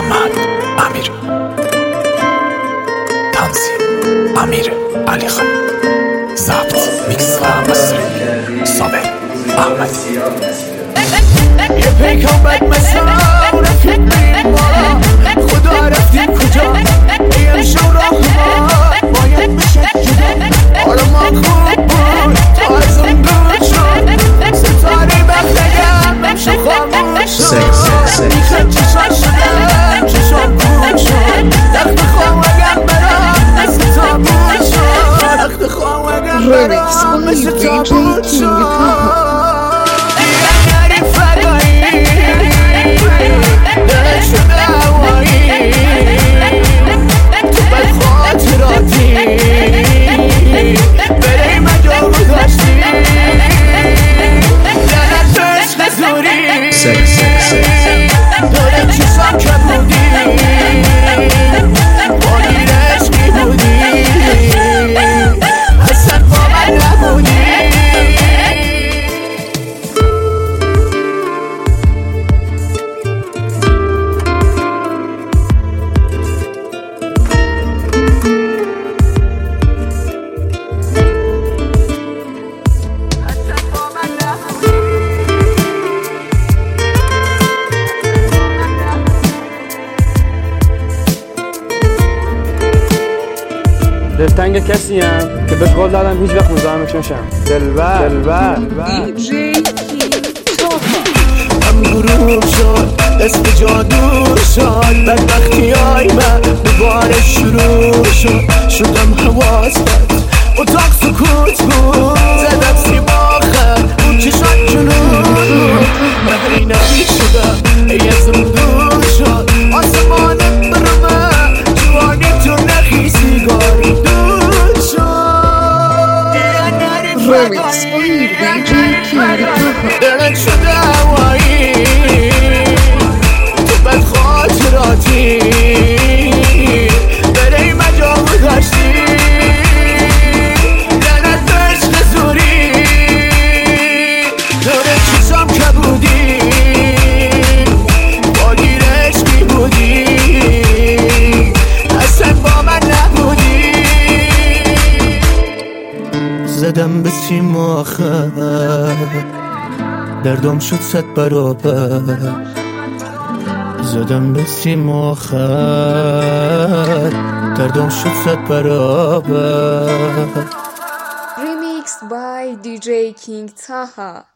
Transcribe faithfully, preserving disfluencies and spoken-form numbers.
محمد امیر، تنظیم امیر علی خان، ضبط میکس و مستری صابر احمدی. یه پیکان بد مثلا رفیق بریم مارا، خدا رفتیم کجا ایم شو راه ما باید بشه جدا. حالا ما خوب بود تا از اون دور شد، ستاره بختگم نمشه خاموش شد. میخواد چشان شدم چشان بود شد، دخت خواهگم برام مثل تابود شد، دخت خواهگم برام مثل تابود شد. دلتنگ کسی هم که بهش قول دادم هیچ وقت مزاحمش نشم. دلبر دلبر هم گروه شد اسم جادو شد، بدبختی های من دوباره شروع شد. شدم حواست اتاق سکوت بود، زدم سیماخت اون چشان جنون مهری نبی شدم ای از اون دور شد. آسمانت برمه جوانی تو نخی سیگاری دود شد. Remix by دی جی King دلت شده هوایی تو بد خاطراتی، برای مجاب داشتی دلت عشق زوری، دور چیزام که بودی با گیر عشقی بودی، اصلا با من نبودی. زدم به سیم آخر دردم شد صد برابر، زدم به سیم آخر دردم شد صد برابر. Remix by دی جی King Taha.